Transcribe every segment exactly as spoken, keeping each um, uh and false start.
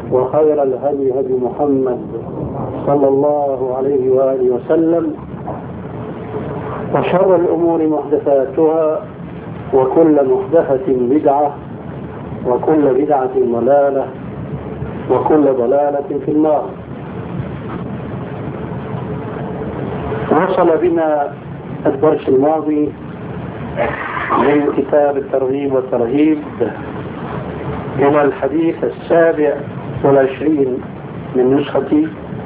وخير الهدي هدي محمد صلى الله عليه وآله وسلم، وشر الأمور محدثاتها، وكل محدثة بدعة، وكل بدعة ضلالة، وكل ضلالة في النار. وصل بنا الدرس الماضي من كتاب الترغيب والترهيب إلى الحديث السابع والعشرين من نسختي،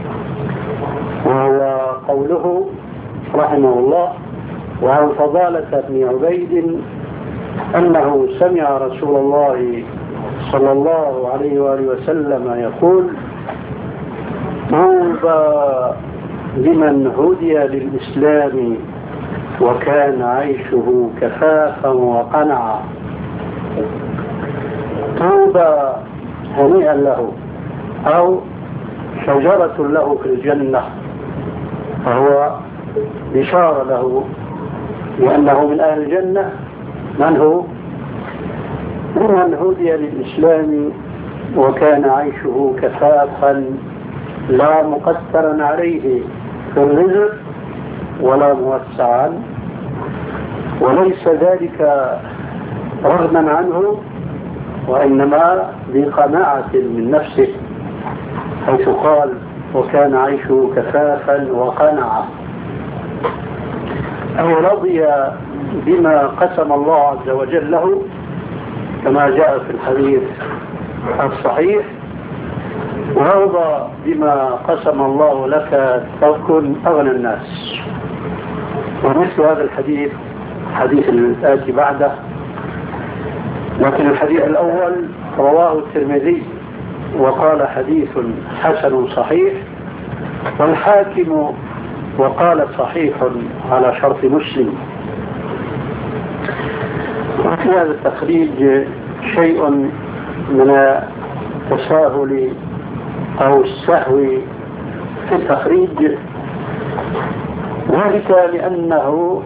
وهو قوله رحمه الله: وعن فضالة بن عبيد أنه سمع رسول الله صلى الله عليه وآله وسلم يقول: طوبى لمن هدي للإسلام وكان عيشه كفافا وقنعا. طوبى هنيئا له، أو شجرة له في الجنة، فهو بشارة له لأنه من أهل الجنة. من هو؟ لمن هدي للإسلام وكان عيشه كفافا، لا مقترا عليه في الرزق ولا موسعا، وليس ذلك رغما عنه، وإنما بقناعة من نفسه، حيث قال: وكان عيشه كفافا وقنعا، أي رضي بما قسم الله عز وجل له، كما جاء في الحديث الصحيح: وارضى بما قسم الله لك تكن أغنى الناس. ومثل هذا الحديث حديث الآتي بعده، لكن الحديث الأول رواه الترمذي وقال حديث حسن صحيح، والحاكم وقال صحيح على شرط مسلم. وفي هذا التخريج شيء من التساهل أو السهو في التخريج، ذلك لأنه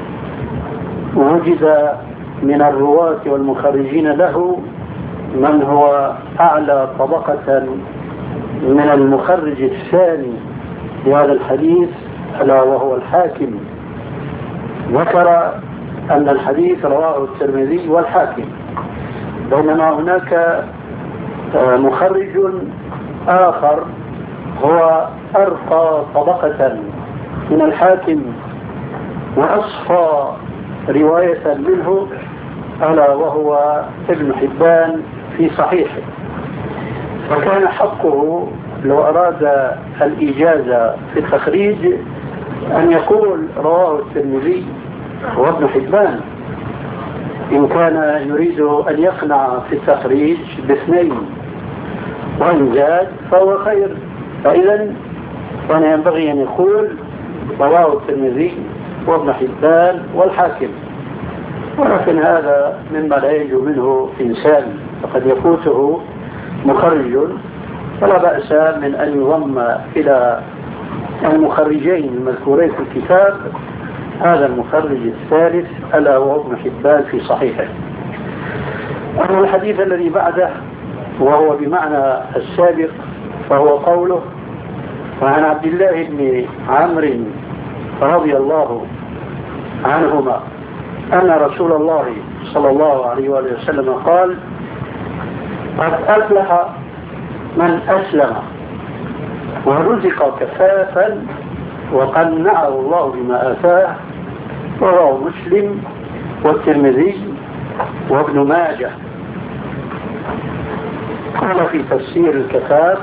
وجد من الرواة والمخرجين له من هو أعلى طبقة من المخرج الثاني لهذا الحديث، ألا وهو الحاكم. ذكر أن الحديث رواه الترمذي والحاكم، بينما هناك مخرج آخر هو أرقى طبقة من الحاكم وأصفى رواية منه، ألا وهو ابن حبان في صحيحه. فكان حقه لو أراد الإجازة في التخريج أن يقول رواه الترمذي وابن حبان، إن كان يريد أن يقنع في التخريج باثنين، وإن زاد فهو خير. فإذا كان ينبغي أن يقول رواه الترمذي وابن حبان والحاكم، ولكن هذا مما لا ينجو منه إنسان، فقد يفوته مخرج، فلا بأس من أن يضم إلى المخرجين المذكورين في الكتاب هذا المخرج الثالث، ألا وهو ابن حبان في صحيحه. أما الحديث الذي بعده وهو بمعنى السابق، فهو قوله: وعن عبد الله بن عمرو رضي الله عنهما أن رسول الله صلى الله عليه وآله وسلم قال: قد أفلح من أسلم ورزق كفافا وقنعه الله بما آتاه. رواه مسلم والترمذي وابن ماجه. قال في تفسير الكفاف: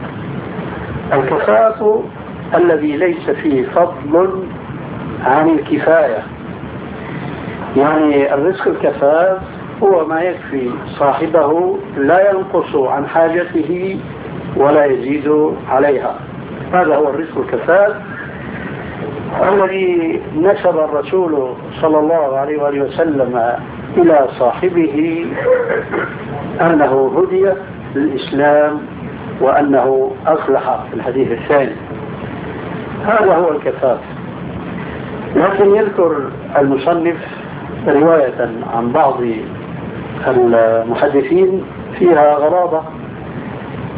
الكفاف الذي ليس فيه فضل عن الكفاية، يعني الرزق الكفاف هو ما يكفي صاحبه، لا ينقص عن حاجته ولا يزيد عليها. هذا هو الرزق الكفاف الذي نسب الرسول صلى الله عليه وآله وسلم إلى صاحبه أنه هدي للإسلام وأنه أصلح في الحديث الثاني. هذا هو الكفاف. لكن يذكر المصنف رواية عن بعض المحدثين فيها غرابة،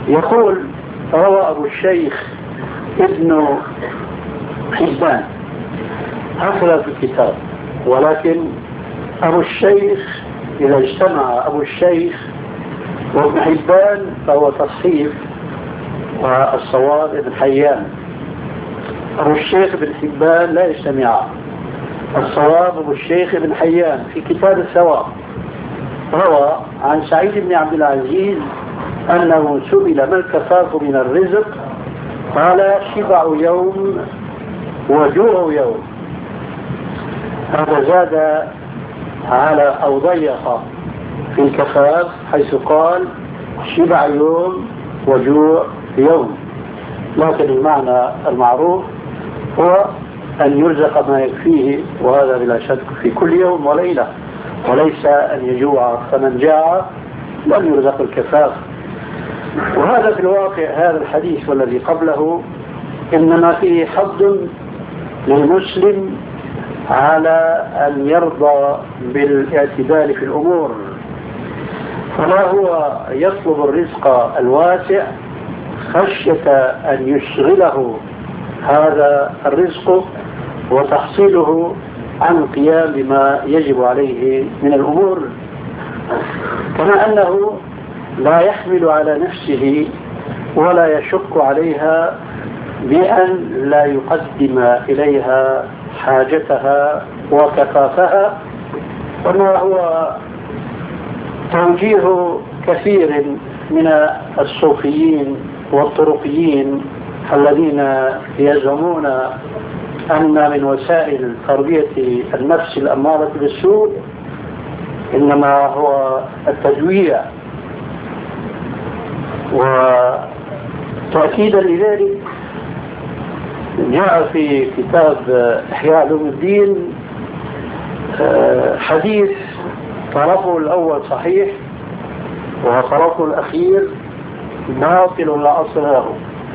يقول روى أبو الشيخ ابن حبان هكذا في الكتاب، ولكن أبو الشيخ إذا اجتمع أبو الشيخ وابن حبان فهو تصحيف، والصواب ابن حيان. أبو الشيخ ابن حبان لا يجتمعان، الصواب أبو الشيخ ابن حيان في كتاب الثواب. روى عن سعيد بن عبد العزيز أنه سئل ما الكفاف من الرزق قال شبع يوم وجوع يوم. هذا زاد على أو ضيق في الكفاف حيث قال شبع يوم وجوع يوم، لكن المعنى المعروف هو أن يرزق ما يكفيه، وهذا بلا شك في كل يوم وليلة، وليس أن يجوع فمن جاع لم يرزق الكفاف. وهذا في الواقع هذا الحديث والذي قبله إنما فيه حظ للمسلم على أن يرضى بالاعتدال في الأمور، فلا هو يطلب الرزق الواسع خشية أن يشغله هذا الرزق وتحصيله عن قيام بما يجب عليه من الأمور، كما أنه لا يحمل على نفسه ولا يشك عليها بأن لا يقدم إليها حاجتها وكفافها، وما هو توجيه كثير من الصوفيين والطرقيين الذين يزعمون أن من وسائل تربية النفس الأمارة بالسوء إنما هو التجويع. وتأكيدا لذلك جاء في كتاب إحياء علوم الدين حديث طرفه الأول صحيح وطرفه الأخير باطل لا أصل له.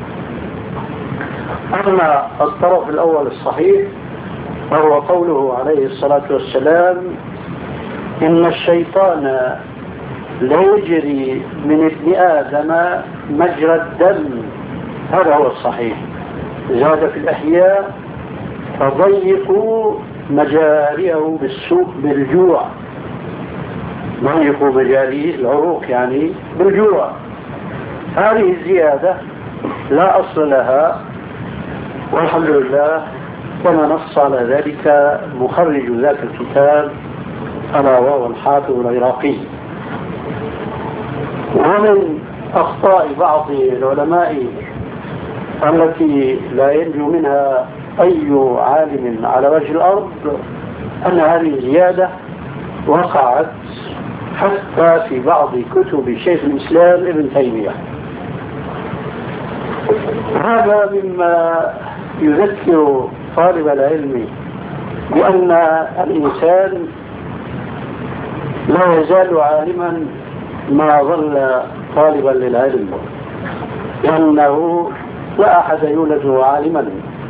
أما الطرف الأول الصحيح وهو قوله عليه الصلاة والسلام إن الشيطان لا يجري من ابن آدم مجرى الدم، هذا هو الصحيح. زاد في الأحياء فضيقوا مجاريه بالسوء بالجوع، ضيقوا مجاريه العروق يعني بالجوع. هذه الزيادة لا أصل لها، والحمد لله كما نص على ذلك مخرج ذاك الكتاب ألا وهو الحافظ العراقي. ومن أخطاء بعض العلماء التي لا ينجو منها أي عالم على وجه الأرض أن هذه الزيادة وقعت حتى في بعض كتب شيخ الإسلام ابن تيمية. هذا مما يذكر طالب العلم بأن الإنسان لا يزال عالما ما ظل طالبا للعلم، لأنه لا أحد يولد عالما.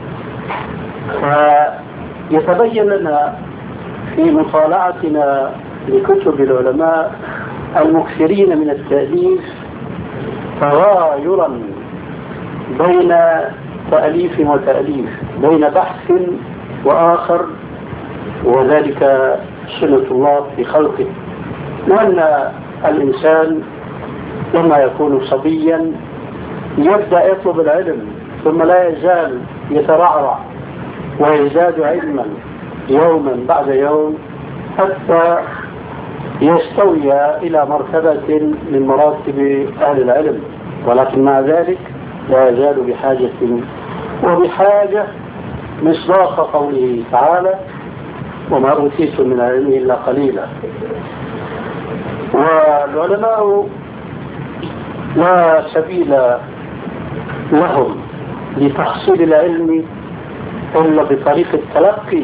فيتبين لنا في مطالعتنا لكتب العلماء المكثرين من التأليف تغايرا بين تأليف وتأليف، بين بحث وآخر، وذلك سنة الله في خلقه. لأن الإنسان لما يكون صبيا يبدأ يطلب العلم ثم لا يزال يترعرع ويزداد علما يوما بعد يوم حتى يستوي إلى مرتبة من مراتب أهل العلم، ولكن مع ذلك لا يزال بحاجة وبحاجة مصداق قوله تعالى وما أوتيتم من العلم إلا قليلا. والعلماء لا سبيل لهم لتحصيل العلم إلا بطريق التلقي،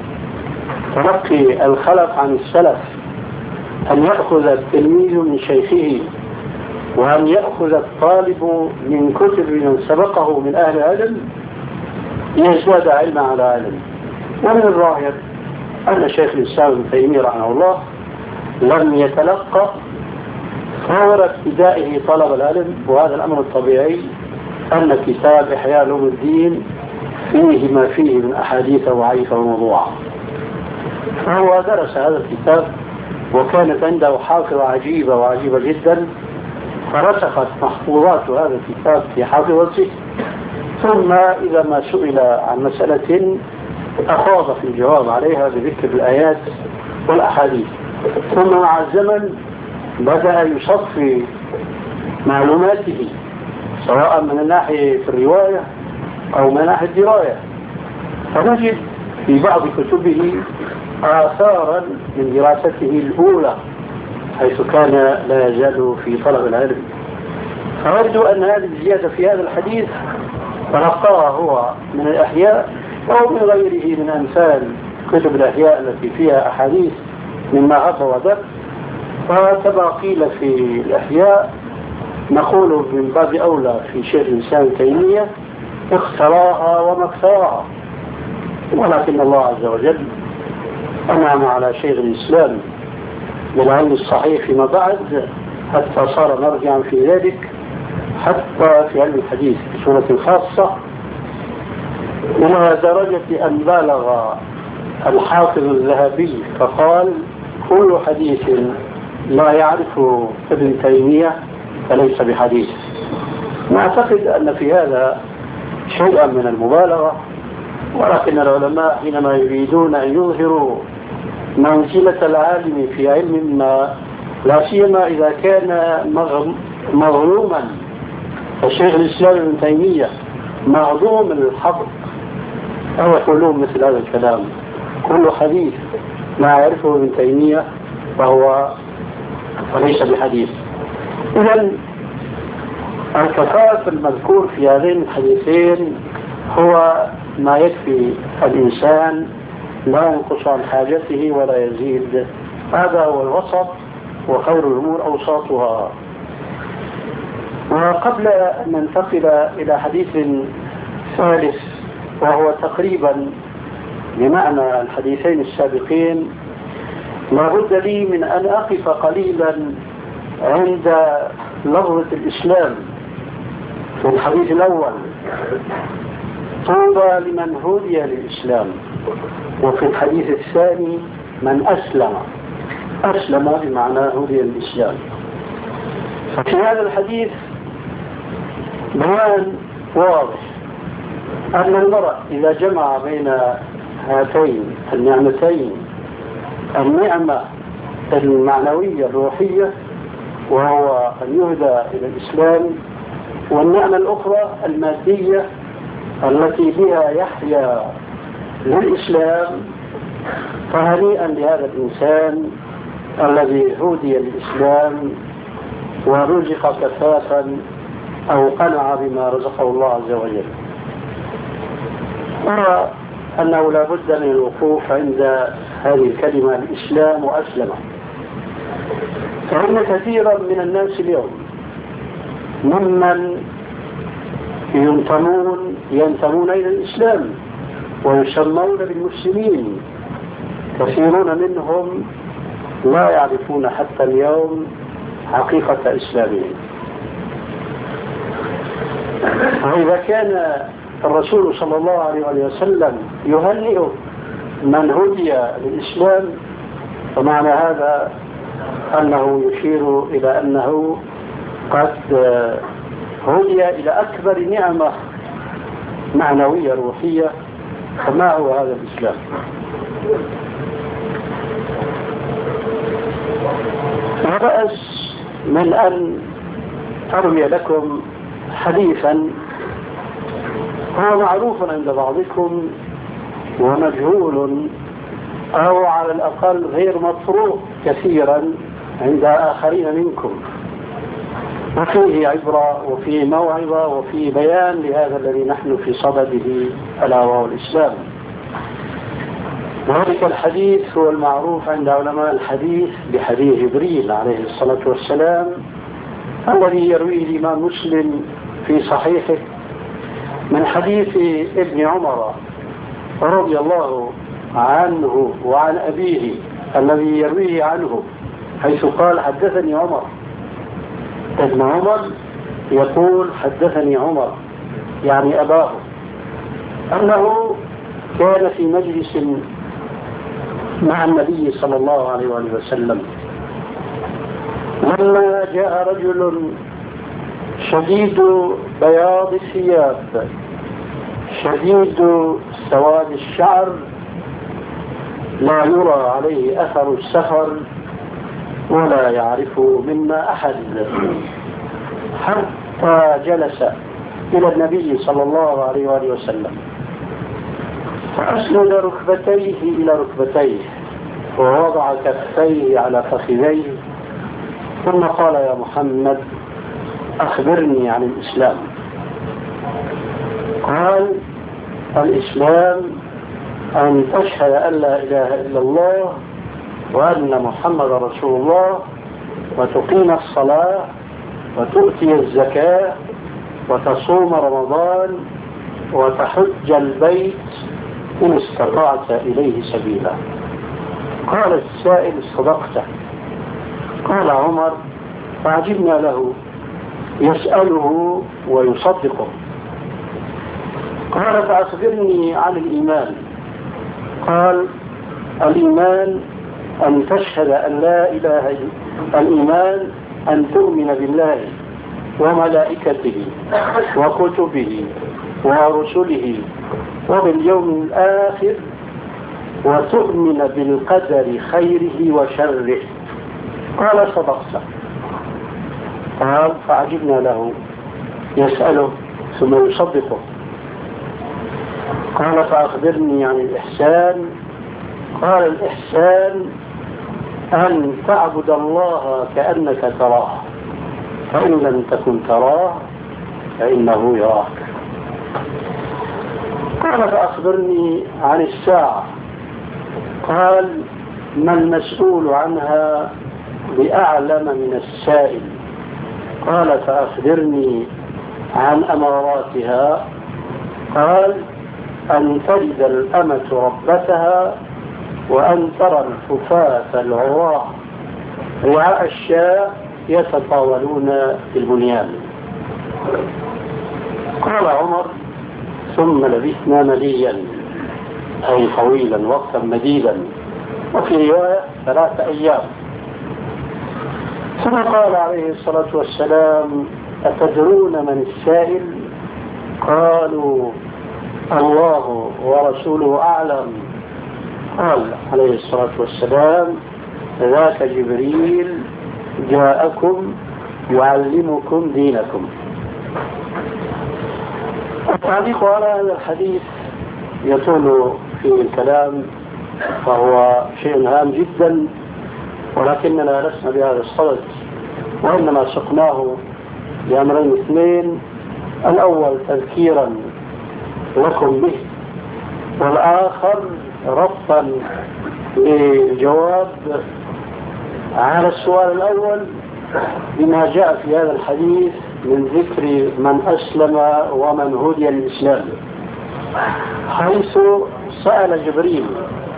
تلقي الخلف عن السلف، أن يأخذ التلميذ من شيخه وأن يأخذ الطالب من كتب من سبقه من أهل العلم ليزداد علما على علم. ومن الظاهر أن شيخ الإسلام ابن تيمية رحمه الله لم يتلقى فور ابتدائه طلب العلم، وهذا الأمر الطبيعي أن كتاب إحياء علوم الدين فيه ما فيه من أحاديث ضعيفة وموضوعة. فهو درس هذا الكتاب وكانت عنده حافظة عجيبة وعجيبة جدا، فرسخت محفوظات هذا الكتاب في حافظته، ثم إذا ما سئل عن مسألة أخاض في الجواب عليها بذكر الآيات والأحاديث. ثم مع الزمن بدأ يصفي معلوماته سواء من الناحية في الرواية أو من ناحية الدراية، فنجد في بعض كتبه آثارا من دراسته الأولى حيث كان لا يزال في طلب العلم. فأرجو أن هذه الزيادة في هذا الحديث تلقاها هو من الأحياء أو من غيره من أمثال كتب الأحياء التي فيها أحاديث مما هب ودب. فكما قيل في الأحياء نقول من باب أولى في شيخ الإسلام تيمية اختراها وما اختراها، ولكن الله عز وجل أنعم على شيخ الإسلام بالعلم الصحيح فيما بعد حتى صار مرجعا في ذلك، حتى في علم الحديث بصورة خاصة، إلى درجة أن بالغ الحافظ الذهبي فقال: كل حديث لا يعرفه ابن تيمية فليس بحديث. نعتقد أن في هذا شيئا من المبالغة، ولكن العلماء حينما يريدون أن يظهروا منزلة العالم في علم ما، لا سيما إذا كان مظلوما، فالشيخ الإسلام ابن تيمية معظوم الحق، أو يقولون مثل هذا الكلام: كل حديث ما يعرفه ابن تيمية فهو وليس بحديث. إذن الكفاف المذكور في هذين الحديثين هو ما يكفي الإنسان، لا ينقص عن حاجته ولا يزيد. هذا هو الوسط، وخير الأمور أوساطها. وقبل أن ننتقل إلى حديث ثالث وهو تقريبا بمعنى الحديثين السابقين، لا بد لي من أن أقف قليلا عند لفظة الإسلام في الحديث الأول: طوبى لمن هدي للإسلام. وفي الحديث الثاني: من أسلم. أسلم بمعنى هدي للإسلام. ففي هذا الحديث بيان واضح أن المرء إذا جمع بين هاتين النعمتين، النعمة المعنوية الروحية وهو أن يهدى إلى الإسلام، والنعمة الأخرى المادية التي بها يحيا للإسلام، فهنيئا لهذا الإنسان الذي هدي للإسلام ورزق كفافا أو قنع بما رزقه الله عز وجل. أرى أنه لا بد من الوقوف عند هذه الكلمة: الإسلام وأسلم. فإن كثيرا من الناس اليوم ممن ينتمون ينتمون إلى الإسلام ويسمون بالمسلمين، كثيرون منهم لا يعرفون حتى اليوم حقيقة إسلامهم. وإذا كان الرسول صلى الله عليه وسلم يهنئ من هدي للإسلام، فمعنى هذا أنه يشير إلى أنه قد هدي إلى أكبر نعمة معنوية روحية. فما هو هذا الإسلام؟ ورأس من أن أروي لكم حديثا هو معروف عند بعضكم ومجهول، أو على الأقل غير مطروق كثيرا عند آخرين منكم، وفيه عبرة وفيه موعظة وفيه بيان لهذا الذي نحن في صدده، ألا وهو الإسلام. وذلك الحديث هو المعروف عند علماء الحديث بحديث جبريل عليه الصلاة والسلام، الذي يرويه الإمام مسلم في صحيحه من حديث ابن عمر رضي الله عنه وعن أبيه الذي يرويه عنه، حيث قال: حدثني عمر ابن عمر يقول حدثني عمر يعني أباه أنه كان في مجلس مع النبي صلى الله عليه وآله وسلم لما جاء رجل شديد بياض الثياب شديد سواد الشعر لا يرى عليه أثر السفر ولا يعرف منا أحد، حتى جلس إلى النبي صلى الله عليه وآله وسلم فأسند ركبتيه إلى ركبتيه ووضع كفيه على فخذيه ثم قال يا محمد أخبرني عن الإسلام. قال الإسلام أن تشهد أن لا إله إلا الله وأن محمد رسول الله وتقيم الصلاة وتؤتي الزكاة وتصوم رمضان وتحج البيت إن استطعت إليه سبيلا. قال السائل صدقته. قال عمر فعجبنا له يسأله ويصدقه. قال فأخبرني عن الإيمان. قال الإيمان أن تشهد أن لا إله إلا الإيمان أن تؤمن بالله وملائكته وكتبه ورسله وباليوم الآخر وتؤمن بالقدر خيره وشره. قال صدقت. قال فعجبنا له يسأله ثم يصدقه. قال فأخبرني عن الإحسان. قال الإحسان أن تعبد الله كأنك تراه فإن لم تكن تراه فإنه يراك. قال فأخبرني عن الساعة. قال ما المسؤول عنها بأعلم من السائل. قال فأخبرني عن أماراتها. قال أن تجد الأمة ربتها وأن ترى الحفاة العراة رعاء الشاة يتطاولون في البنيان. قال عمر ثم لبثنا مليا أي طويلا وقتا مديدا وفي رواية ثلاثة أيام. ثم قال عليه الصلاة والسلام أتدرون من السائل؟ قالوا الله ورسوله أعلم. قال عليه الصلاة والسلام ذاك جبريل جاءكم يعلمكم دينكم. التعليق على هذا الحديث يطول فيه الكلام فهو شيء هام جدا ولكننا لسنا بهذا الصدد وإنما سقناه لأمرين اثنين: الأول تذكيرا لكم به والآخر ربطا للجواب على السؤال الأول بما جاء في هذا الحديث من ذكر من أسلم ومن هدي الإسلام، حيث سأل جبريل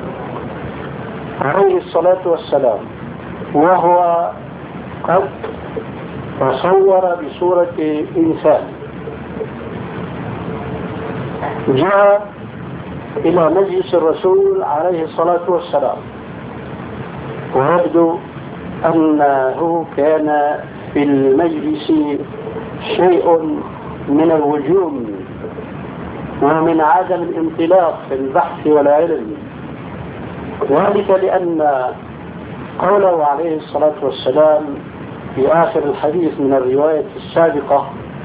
عليه الصلاة والسلام وهو قد تصور بصورة إنسان، جاء إلى مجلس الرسول عليه الصلاة والسلام ويبدو أنه كان في المجلس شيء من الوجوم ومن عدم الانطلاق في البحث والعلم، وذلك لأن قوله عليه الصلاة والسلام في آخر الحديث من الرواية السابقة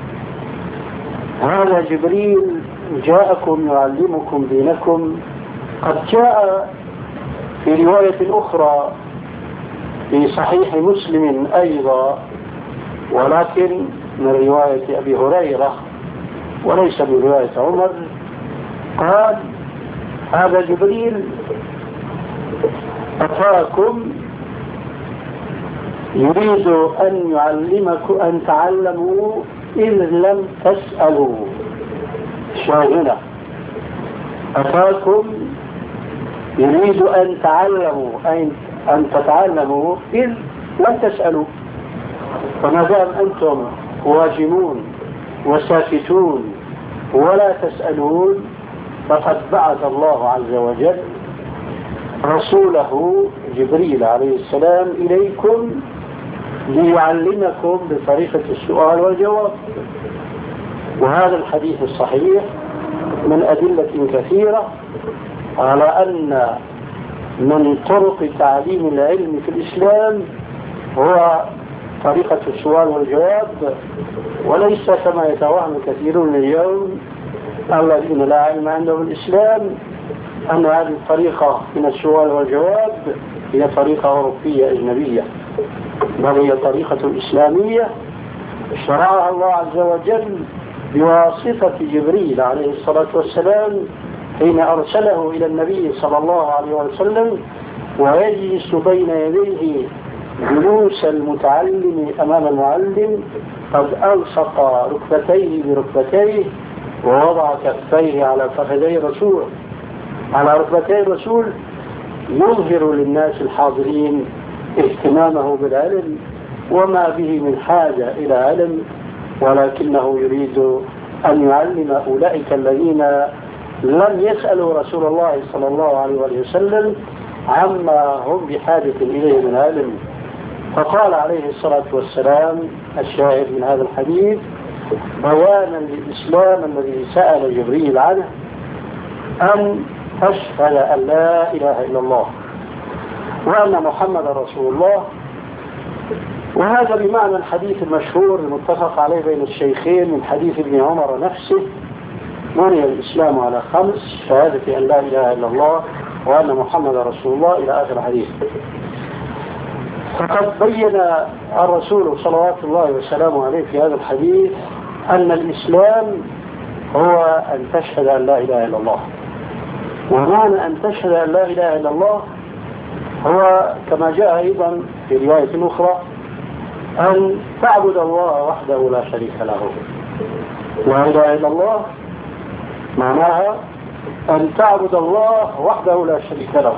هذا جبريل جاءكم يعلمكم دينكم، قد جاء في رواية أخرى في صحيح مسلم أيضا ولكن من رواية أبي هريرة وليس من رواية عمر، قال هذا جبريل أتاكم يريد أن يعلمكم أن تعلموا إذ لم تسألوا. شاهدنا أتاكم يريد أن تعلموا أن, أن تتعلموا إذ لم تسألوا. فما دام أنتم واجمون وساكتون ولا تسألون فقد بعث الله عز وجل رسوله جبريل عليه السلام إليكم ليعلمكم بطريقة السؤال والجواب. وهذا الحديث الصحيح من أدلة كثيرة على أن من طرق تعليم العلم في الإسلام هو طريقة السؤال والجواب، وليس كما يتوهم كثيرون اليوم الذين لا علم عندهم الإسلام أن هذه الطريقة من السؤال والجواب هي طريقة أوروبية أجنبية، بل هي طريقة إسلامية شرعها الله عز وجل بواسطة جبريل عليه الصلاة والسلام حين أرسله إلى النبي صلى الله عليه وسلم، ويجلس بين يديه جلوس المتعلم أمام المعلم قد ألصق ركبتيه بركبتيه ووضع كفيه على فخذي الرسول على ركبتي الرسول، يظهر للناس الحاضرين اهتمامه بالعلم وما به من حاجة إلى علم، ولكنه يريد أن يعلم أولئك الذين لم يسألوا رسول الله صلى الله عليه وسلم عما هم بحاجة إليه من علم. فقال عليه الصلاة والسلام الشاهد من هذا الحديث بيانا للإسلام الذي سأل جبريل عنه أن تشهد أن لا إله إلا الله وأن محمد رسول الله. وهذا بمعنى الحديث المشهور المتفق عليه بين الشيخين من حديث ابن عمر نفسه: بني الإسلام على خمس: شهادة أن لا إله إلا الله وأن محمد رسول الله، إلى آخر الحديث. فقد بين الرسول صلوات الله وسلامه عليه في هذا الحديث أن الإسلام هو أن تشهد أن لا إله إلا الله. ومعنى أن تشهد أن لا إله إلا الله هو كما جاء أيضا في رواية أخرى أن تعبد الله وحده لا شريك له. لا إله إلا الله معناها أن تعبد الله وحده لا شريك له.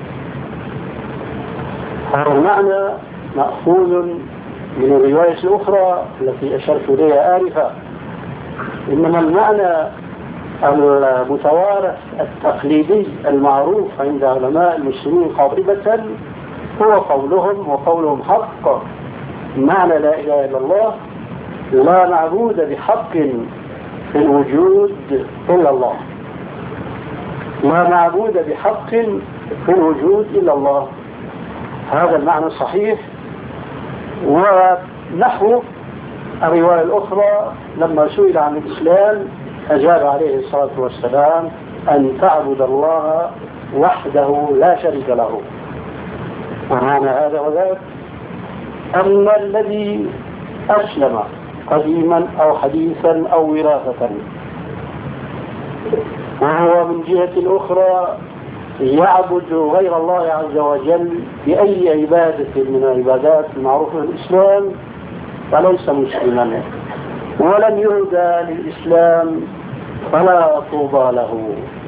هذا المعنى مأخوذ من الرواية الأخرى التي أشرت إليها آنفا، إنما المعنى المتوارث التقليدي المعروف عند علماء المسلمين قاطبة هو قولهم وقولهم حق. معنى لا إله إلا الله: لا معبود بحق في الوجود إلا الله. لا معبود بحق في الوجود إلا الله. هذا المعنى صحيح. ونحو الرواية الأخرى لما سئل عن الإسلام أجاب عليه الصلاة والسلام: أن تعبد الله وحده لا شريك له. ومعنى هذا وذاك أن الذي أسلم قديما أو حديثا أو وراثة وهو من جهة أخرى يعبد غير الله عز وجل بأي عبادة من العبادات المعروفة في الإسلام فليس مسلما ولم يهدى للإسلام فلا طوبى له.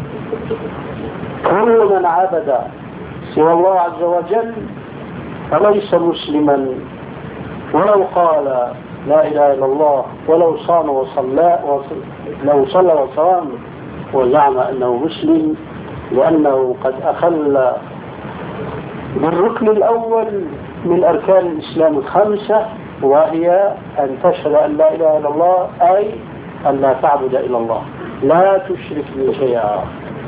كل من عبد سوى الله عز وجل فليس مسلما ولو قال لا إله إلا الله ولو صام وصلى لو صلى وصام وزعم أنه مسلم، لأنه قد أخل بالركن الأول من أركان الإسلام الخمسة، وهي أن تشهد أن لا إله إلا الله، أي أن لا تعبد إلا الله، لا تشرك به شيئا.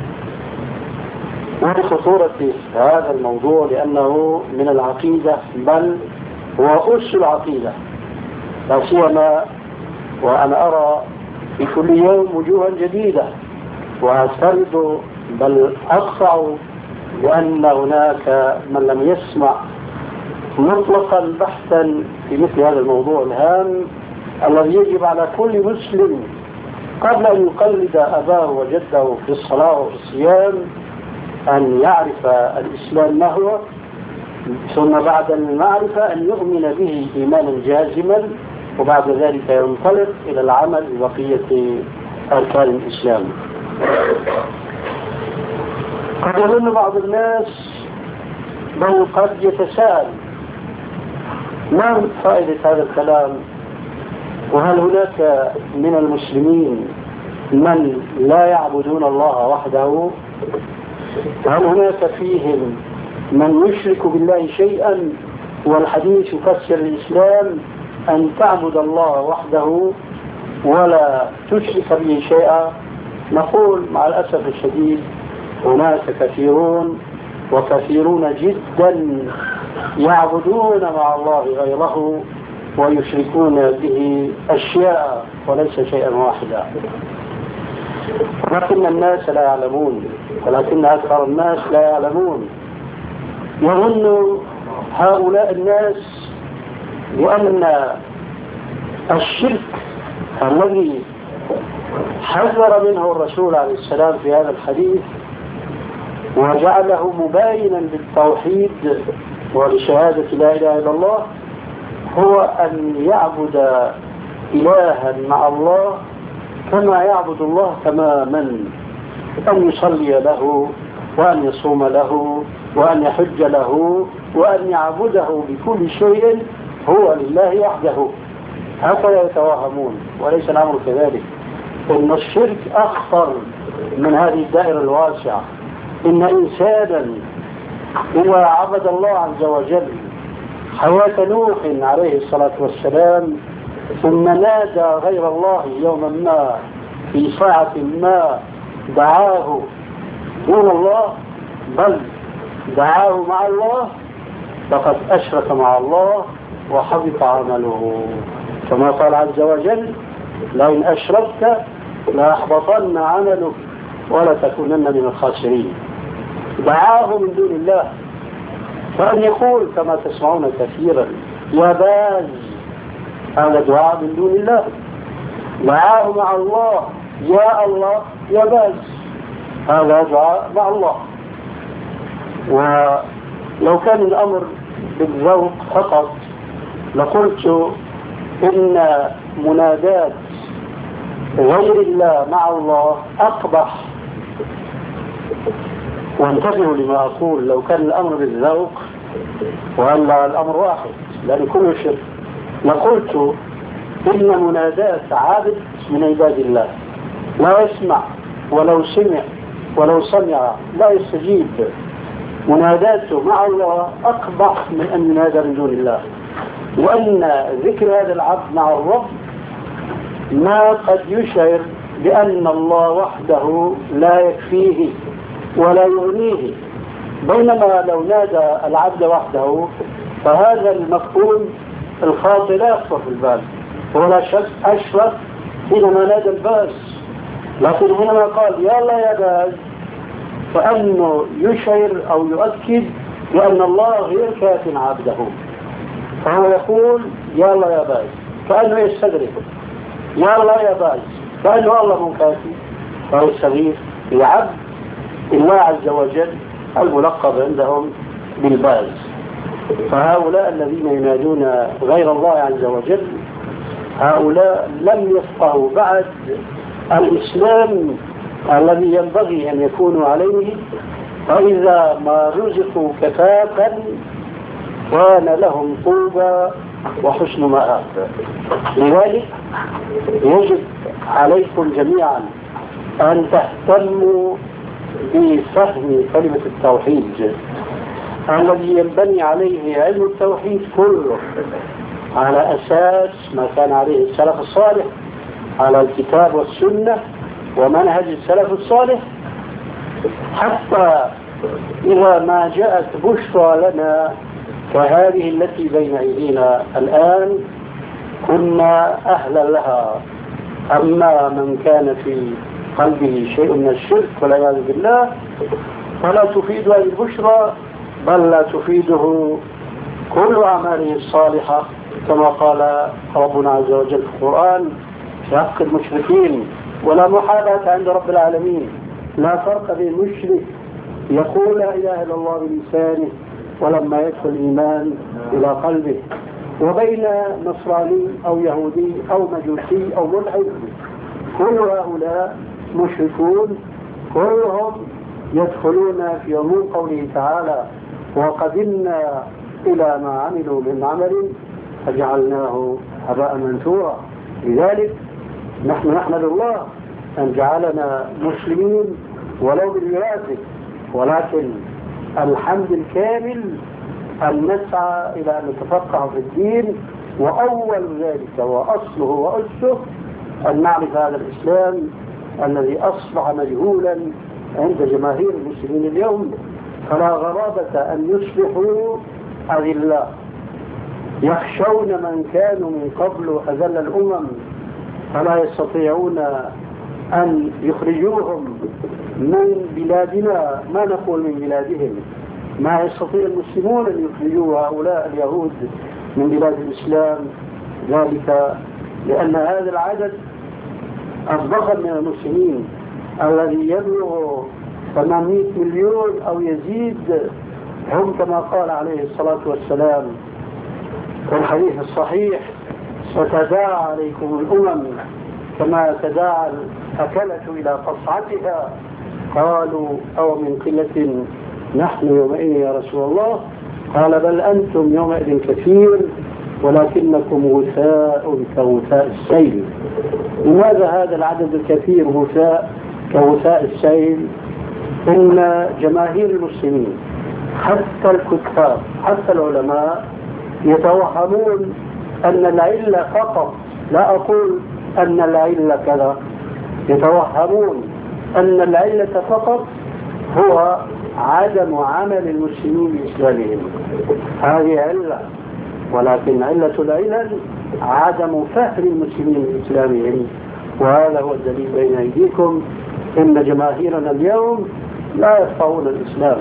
وخطورة هذا الموضوع لأنه من العقيدة، بل هو أس العقيدة، لا سيما وأنا أرى في كل يوم وجوها جديدة، وأفترض بل أقطع بأن هناك من لم يسمع مطلقا بحثا في مثل هذا الموضوع الهام الذي يجب على كل مسلم قبل أن يقلد أباه وجده في الصلاة وفي الصيام أن يعرف الإسلام ما هو، ثم بعد المعرفة أن يؤمن به إيمانا جازما، وبعد ذلك ينطلق إلى العمل ببقية أركان الإسلام. قد يظن بعض الناس بل قد يتساءل ما فائدة هذا الكلام؟ وهل هناك من المسلمين من لا يعبدون الله وحده؟ هل هناك فيهم من يشرك بالله شيئا؟ والحديث يفسر الإسلام أن تعبد الله وحده ولا تشرك به شيئا. نقول مع الأسف الشديد هناك كثيرون وكثيرون جدا يعبدون مع الله غيره ويشركون به أشياء وليس شيئا واحدا، ولكن الناس لا يعلمون، ولكن أكثر الناس لا يعلمون. يظن هؤلاء الناس بأن الشرك الذي حذر منه الرسول عليه السلام في هذا الحديث وجعله مباينا بالتوحيد ولشهادة لا إله إلا الله هو أن يعبد إلها مع الله كما يعبد الله تماما، أن يصلي له وأن يصوم له وأن يحج له وأن يعبده بكل شيء هو لله وحده. هكذا يتوهمون، وليس الأمر كذلك. إن الشرك أخطر من هذه الدائرة الواسعة. إن إنسانا إذا عبد الله عز وجل حياة نوح عليه الصلاة والسلام ثم نادى غير الله يوما ما في ساعة ما دعاه دون الله بل دعاه مع الله فقد أشرك مع الله وحبط عمله، كما قال عز وجل: لئن أشركت ليحبطن عملك ولا تكونن من الخاسرين. دعاه من دون الله، فأن يقول كما تسمعون كثيرا يا باز، هذا دعاء من دون الله. دعاه مع الله يا الله يا باز، هذا دعاء مع الله. ولو كان الأمر بالذوق فقط لقلت إن منادات غير الله مع الله أقبح. وانتبهوا لما أقول، لو كان الأمر بالذوق وألا الأمر واحد لأن كل شرك لقلت إن منادات عابد من عباد الله لا يسمع ولو سمع ولو سمع لا يستجيب، مناداته مع الله أقبح من أن ينادى من دون الله. وأن ذكر هذا العبد مع الرب ما قد يشعر بأن الله وحده لا يكفيه ولا يغنيه، بينما لو نادى العبد وحده فهذا المفهوم الخاطئ لا يخطر في البال، ولا شك أشرف حينما نادى الباس. لكن حينما قال يا الله يا باز فأنه يشعر أو يؤكد بأن الله غير كاف عبده، فهو يقول يا الله يا باز كأنه يستدرك، يا الله يا باز كأنه الله منكافي، فهو يستغيث العبد الله عز وجل الملقب عندهم بالباز. فهؤلاء الذين ينادون غير الله عز وجل هؤلاء لم يفقهوا بعد الإسلام الذي ينبغي أن يكونوا عليه، فإذا ما رزقوا كفافا كان لهم طوبى وحسن مآب. لذلك يجب عليكم جميعا أن تهتموا بفهم كلمة التوحيد الذي ينبني عليه علم التوحيد كله على أساس ما كان عليه السلف الصالح، على الكتاب والسنة ومنهج السلف الصالح، حتى إذا ما جاءت بشرى لنا وهذه التي بين أيدينا الآن كنا أهلا لها. أما من كان في قلبه شيء من الشرك والعياذ بالله فلا تفيد هذه البشرى، بل لا تفيده كل أعماله الصالحة، كما قال ربنا عز وجل في القرآن في حق المشركين: ولا محاباة عند رب العالمين. لا فرق بين مشرك يقول لا إله إلا الله بلسانه ولما يدخل الإيمان إلى قلبه، وبين نصراني أو يهودي أو مجوسي أو ملحد. كل هؤلاء مشركون، كلهم يدخلون في عموم قوله تعالى: وقدمنا إلى ما عملوا من عمل فجعلناه هباء منثورا. لذلك نحن نحمد الله أن جعلنا مسلمين ولو بالوراثة، ولكن الحمد الكامل أن نسعى إلى أن نتفقه في الدين، وأول ذلك وأصله وأسه أن نعرف هذا الإسلام الذي أصبح مجهولا عند جماهير المسلمين اليوم. فلا غرابة أن يصبحوا أذلاء يخشون من كانوا من قبل أذل الأمم، فلا يستطيعون أن يخرجوهم من بلادنا، ما نقول من بلادهم. ما يستطيع المسلمون أن يخرجوا هؤلاء اليهود من بلاد الإسلام، ذلك لأن هذا العدد الضخم من المسلمين الذي يبلغ ثمانمائة مليون أو يزيد، هم كما قال عليه الصلاة والسلام في الحديث الصحيح: ستداعى عليكم الأمم كما تداعى الأكلة إلى قصعتها. قالوا: أو من قلة نحن يومئذ يا رسول الله؟ قال: بل أنتم يومئذ كثير ولكنكم غثاء كغثاء السيل. لماذا هذا العدد الكثير غثاء كغثاء السيل؟ إن جماهير المسلمين حتى الكتاب حتى العلماء يتوهمون أن العلة فقط، لا أقول أن العلة كذا، يتوهمون أن العلة فقط هو عدم عمل المسلمين بإسلامهم. هذه علة، ولكن علة العلل عدم فهم المسلمين بإسلامهم، وهذا هو الدليل بين أيديكم. إن جماهيرنا اليوم لا يفقهون الإسلام،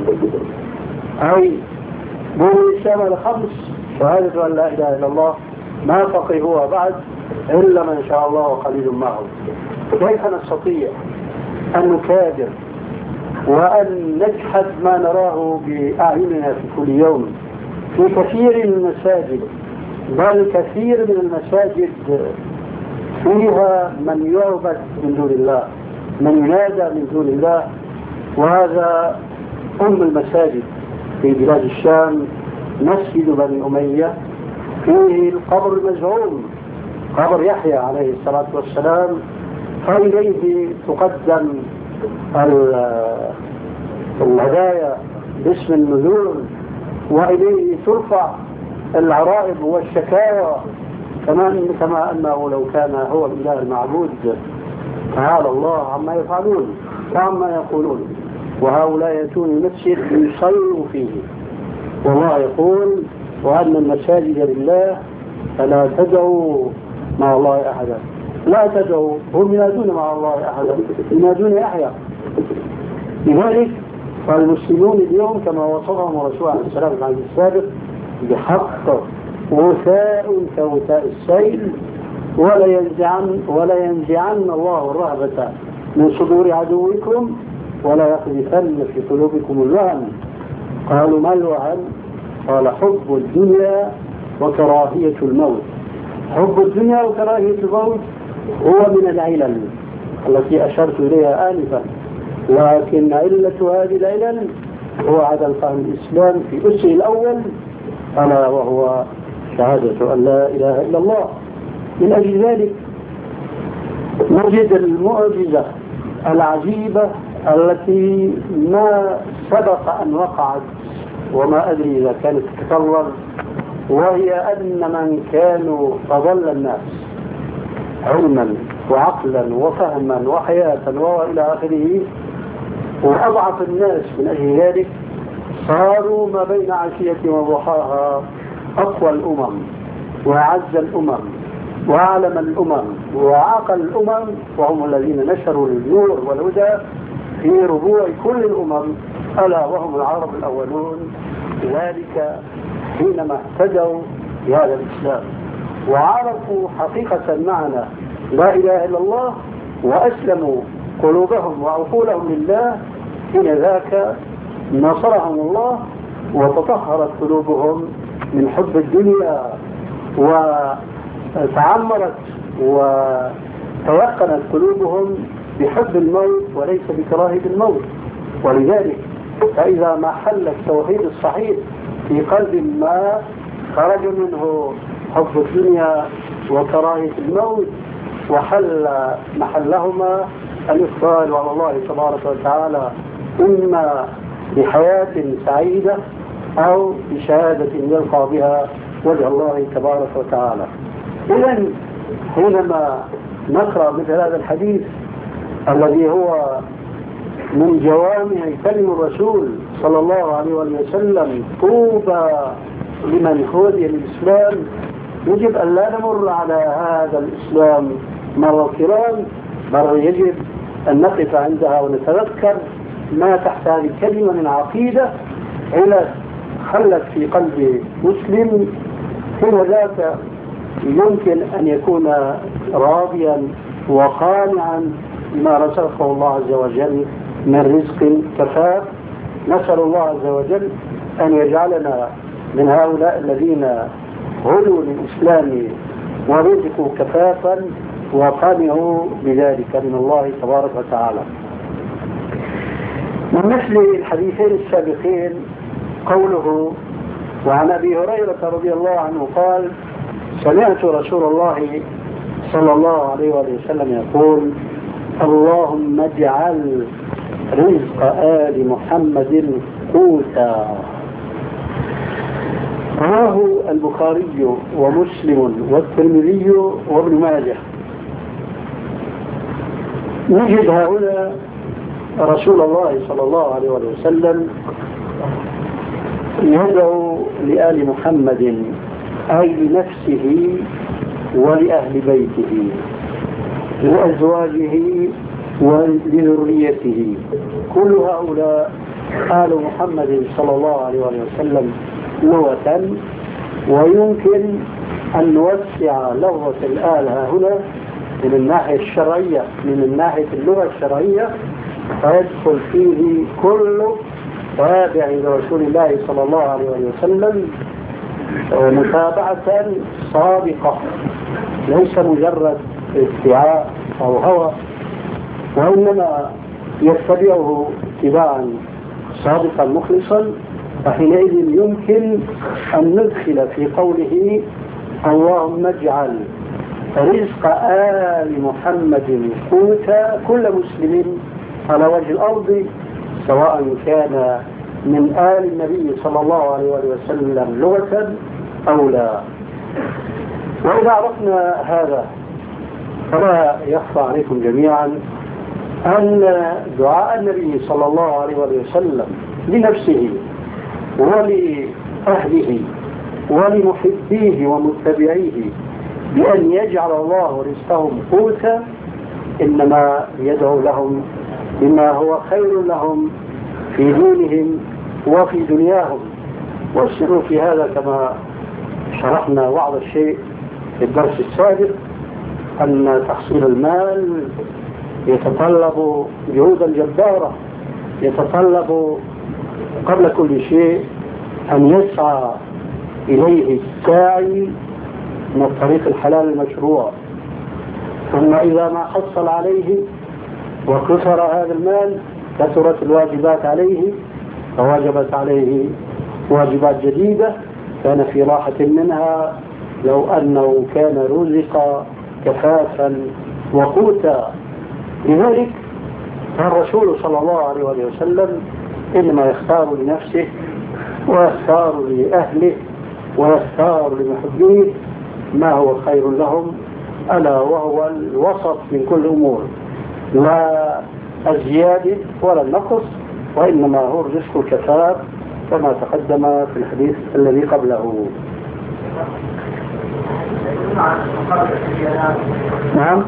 أي بنوا الإسلام الخمس: شهادة أن لا إله إلا الله، ما فقهوها بعد إلا من شاء الله وقليل معهم. كيف نستطيع أن نكابر وأن نجحد ما نراه بأعيننا في كل يوم في كثير من المساجد؟ بل كثير من المساجد فيها من يعبد من دون الله، من ينادى من دون الله. وهذا أم المساجد في بلاد الشام مسجد بني أمية، فيه القبر المزعوم قبر يحيى عليه الصلاة والسلام، فإليه تقدم الهدايا باسم النذور، وإليه ترفع العرائض والشكاوى، كما كما أنه لو كان هو الإله المعبود تعالى الله عما يفعلون وعما يقولون. وهؤلاء يأتون المسجد يصلوا فيه، والله يقول: وأن المساجد لله فلا تدعوا مع الله أحدا. لا تدعوا، هم ينادون مع الله أحدا، ينادون يحيى. لذلك فالمسلمون اليوم كما وصفهم الرسول عليه السلام في الحديث السابق بحق غثاء كغثاء السيل، ولا ينزعن ولا ينزعن الله الرهبة من صدور عدوكم ولا يقذفن في قلوبكم الوهن. قالوا: ما الوهن؟ قال: حب الدنيا وكراهية الموت. حب الدنيا وكراهية الموت هو من العلل التي أشرت إليها آنفا، لكن علة هذه العلل هو عدم فهم الإسلام في أسره الأول، ألا وهو شهادة أن لا إله إلا الله. من أجل ذلك نجد المعجزة العجيبة التي ما سبق أن وقعت وما أدري إذا كانت تتكرر، وهي أن من كانوا أضل الناس علما وعقلا وفهما وحياة وإلى آخره، وأضعف الناس من أجل ذلك صاروا ما بين عشية وضحاها أقوى الأمم وأعز الأمم وأعلم الأمم وعاقل الأمم، وهم الذين نشروا النور والهدى في ربوع كل الأمم، ألا وهم العرب الأولون. ذلك حينما اهتدوا بهذا الإسلام وعرفوا حقيقة معنى لا إله إلا الله وأسلموا قلوبهم وعقولهم لله، حين ذاك نصرهم الله وتطهرت قلوبهم من حب الدنيا وتعمرت وتيقنت قلوبهم بحب الموت وليس بكراهية الموت. ولذلك فإذا ما حل التوحيد الصحيح في قلب ما خرج منه حب الدنيا وكراهية الموت، وحل محلهما الإقبال على الله تبارك وتعالى إما بحياة سعيدة أو بشهادة يلقى بها وجه الله تبارك وتعالى. إذن حينما نقرأ مثل هذا الحديث الذي هو من جوامع كلم الرسول صلى الله عليه وسلم، طوبى لمن هدي الإسلام، يجب أن لا نمر على هذا الإسلام مرة كرام، بل يجب أن نقف عندها ونتذكر ما تحت هذه الكلمة من عقيدة إلى خلت في قلب مسلم، حين ذاك يمكن أن يكون راضيا وقانعا بما رزقه الله عز وجل من رزق كفاف. نسأل الله عز وجل أن يجعلنا من هؤلاء الذين هدوا للإسلام ورزقوا كفافا وقانعوا بذلك من الله تبارك وتعالى. من مثل الحديثين السابقين قوله وعن أبي هريرة رضي الله عنه قال: سمعت رسول الله صلى الله عليه وسلم يقول: اللهم اجعل رزق آل محمد قوتا. رواه البخاري ومسلم والترمذي وابن ماجه. نجد هنا رسول الله صلى الله عليه وسلم يدعو لآل محمد، أي لنفسه ولأهل بيته، لأزواجه ولذريته، كل هؤلاء آل محمد صلى الله عليه وسلم لغة. ويمكن أن نوسع لغة الآل هنا من الناحية الشرعية، من الناحية اللغة الشرعية، فيدخل فيه كل تابع لرسول الله صلى الله عليه وسلم متابعة صادقة، ليس مجرد ادعاء أو هوى، وإنما يتبعه اتباعا صادقا مخلصا. فحينئذ يمكن أن ندخل في قوله اللهم اجعل رزق آل محمد قوتا كل مسلم على وجه الأرض، سواء كان من آل النبي صلى الله عليه وسلم لغة أو لا. وإذا عرفنا هذا فلا يخفى عليكم جميعا أن دعاء النبي صلى الله عليه وسلم لنفسه ولأهله ولمحبيه ومتبعيه بأن يجعل الله رزقهم قوتا، إنما يدعو لهم بما هو خير لهم في دينهم وفي دنياهم. والسر في هذا كما شرحنا بعض الشيء في الدرس السابق أن تحصيل المال يتطلب جهودا جبارة، يتطلب قبل كل شيء أن يسعى إليه الساعي من الطريق الحلال المشروع، ثم إذا ما حصل عليه وكثر هذا المال كثرت الواجبات عليه، فوجبت عليه واجبات جديدة كان في راحة منها لو أنه كان رزق كفافا وقوتا. لذلك الرسول صلى الله عليه وسلم إنما يختار لنفسه ويختار لأهله ويختار لمحبيه ما هو خير لهم، ألا وهو الوسط من كل أمور، لا الزيادة ولا النقص، وإنما هو الرزق الكفاف كما تقدم في الحديث الذي قبله. نعم.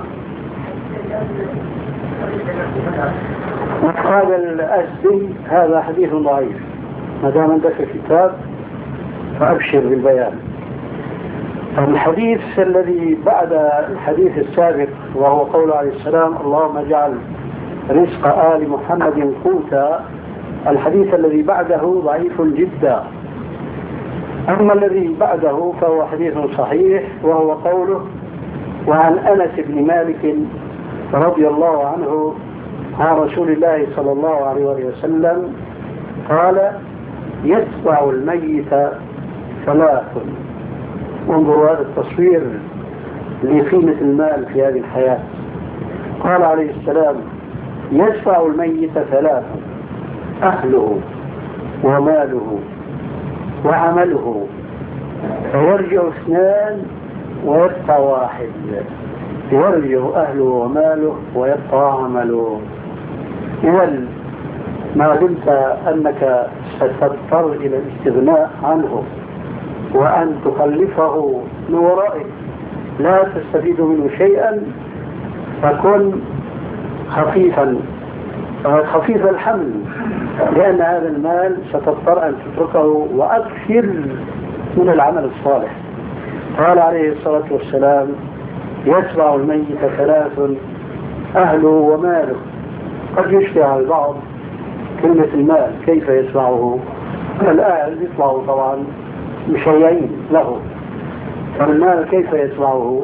قال الأزدي هذا حديث ضعيف، ما دام عندك كتاب فأبشر بالبيان. الحديث الذي بعد الحديث السابق وهو قول عليه السلام اللهم اجعل رزق آل محمد قوتا، الحديث الذي بعده ضعيف جدا. أما الذي بعده فهو حديث صحيح، وهو قوله وعن أنس بن مالك رضي الله عنه عن رسول الله صلى الله عليه وسلم قال: يتبع الميت ثلاث: انظروا هذا التصوير لقيمة المال في هذه الحياة. قال عليه السلام: يشفع الميت ثلاثة: أهله وماله وعمله، فيرجع اثنان ويبقى واحد. يرجع أهله وماله ويبقى عمله. إذن ما دمت أنك ستضطر إلى الاستغناء عنه وأن تخلفه من ورائك لا تستفيد منه شيئا، فكن خفيفا خفيف الحمل، لأن هذا المال ستضطر أن تتركه وأكثر من العمل الصالح. قال عليه الصلاة والسلام: يتبع الميت ثلاث: أهله وماله. قد يشبه على البعض كلمة المال، كيف يتبعه؟ الأهل يطلعوا طبعا مشيعين له، فالمال كيف يتبعه؟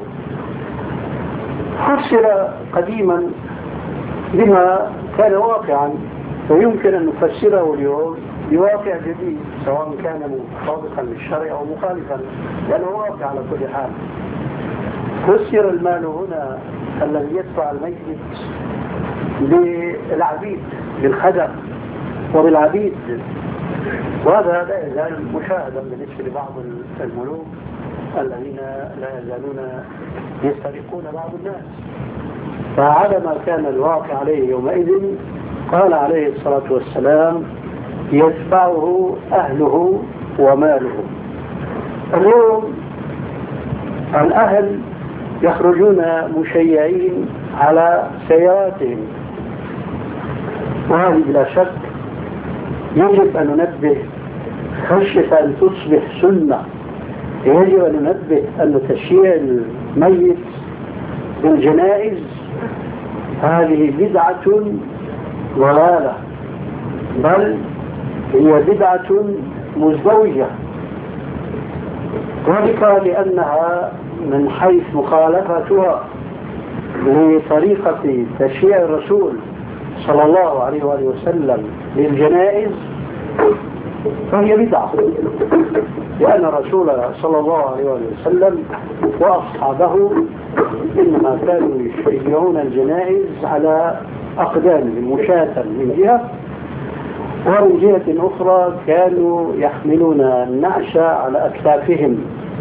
فسر قديما بما كان واقعا، ويمكن أن نفسره اليوم بواقع جديد، سواء كان مطابقا للشرع أو مخالفا، لأنه واقع على كل حال. فسر المال هنا الذي يدفع الميت بالعبيد، بالخدم وبالعبيد، وهذا لا يزال مشاهدا بالنسبة لبعض الملوك الذين لا يزالون يسترقون بعض الناس. فعلى ما كان الواقع عليه يومئذ قال عليه الصلاة والسلام: يتبعه أهله وماله. اليوم الأهل يخرجون مشيعين على سياراتهم، وهذه بلا شك يجب أن ننبه خشية أن تصبح سنة. يجب أن ننبه أن تشييع الميت بالجنائز هذه بدعة ضلالة، بل هي بدعة مزدوجة، وذلك لأنها من حيث مخالفتها لطريقة تشييع الرسول صلى الله عليه وآله وسلم للجنائز فهي بدعة، لأن الرسول صلى الله عليه وآله وسلم وأصحابه إنما كانوا يشيعون الجنائز على أقدامهم مشاة من جهة، ومن جهة أخرى كانوا يحملون النعش على أكتافهم.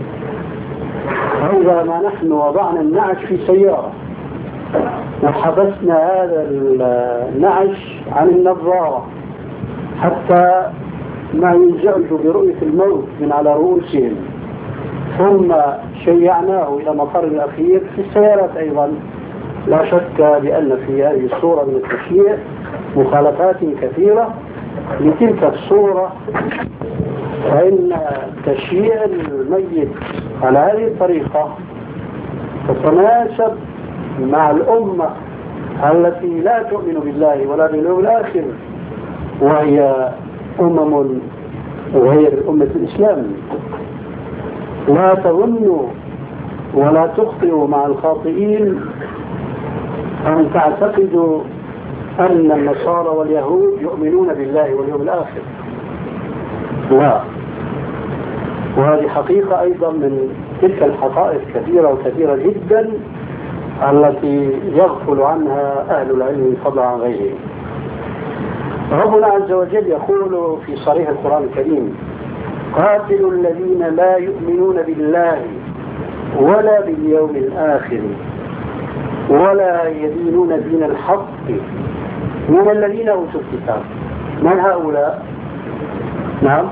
وإذا ما نحن وضعنا النعش في سيارة وحبسنا هذا النعش عن النظارة حتى ما ينزعج برؤية الموت من على رؤوسهم، ثم شيعناه إلى مقر الأخير في السيارات أيضا، لا شك بأن في هذه الصورة من التشييع مخالفات كثيرة لتلك الصورة. فإن تشييع الميت على هذه الطريقة تتناسب مع الأمة التي لا تؤمن بالله ولا باليوم الآخر، وهي أمم غير أمة الإسلام. لا تظنوا ولا تخطئوا مع الخاطئين أن تعتقدوا أن النصارى واليهود يؤمنون بالله واليوم الآخر، لا. وهذه حقيقة أيضا من تلك الحقائق كثيرة وكثيرة جدا التي يغفل عنها أهل العلم فضلا عن غيرهم. ربنا عز وجل يقول في صريح القرآن الكريم: قاتلوا الذين لا يؤمنون بالله ولا باليوم الآخر ولا يدينون دين الحق من الذين أوتوا الكتاب. من هؤلاء؟ نعم